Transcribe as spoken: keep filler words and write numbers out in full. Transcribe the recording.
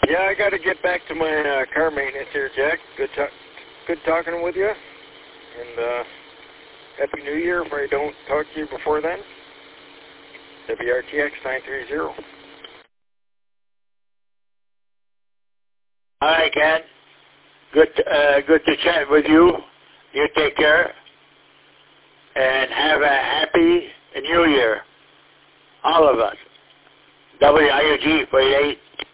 Yeah, I got to get back to my uh, car maintenance here, Jack. Good, ta- good talking with you, and uh, Happy New Year if I don't talk to you before then. W R T X nine three zero. Hi, Ken. Good, uh, good to chat with you. You take care, and have a happy New Year, all of us. W I U G forty-eight.